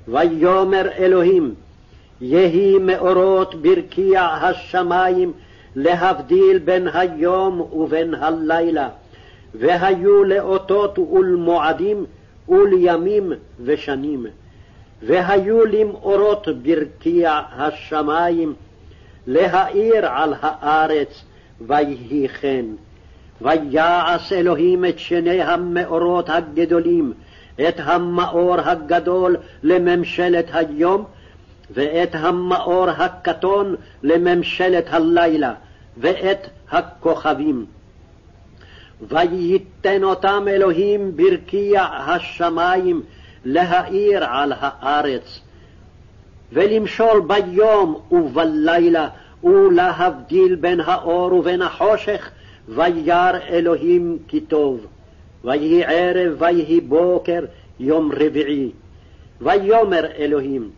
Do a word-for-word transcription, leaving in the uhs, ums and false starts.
ויאמר אלוהים, יהי מאורות ברקיע השמים להבדיל בין היום ובין הלילה, והיו לאותות ולמועדים ולימים ושנים. והיו למאורות ברקיע השמים להאיר על הארץ, ויהי כן. ויעש אלוהים את שני המאורות הגדולים, את המאור הגדול לממשלת היום, ואת המאור הקטון לממשלת הלילה, ואת הכוכבים. וייתן אותם אלוהים ברקיע השמים להאיר על הארץ, ולמשול ביום ובלילה, ולהבדיל בין האור ובין החושך, וירא אלוהים כי טוב. ויהי ערב ויהי בוקר יום רביעי. ויאמר אלוהים,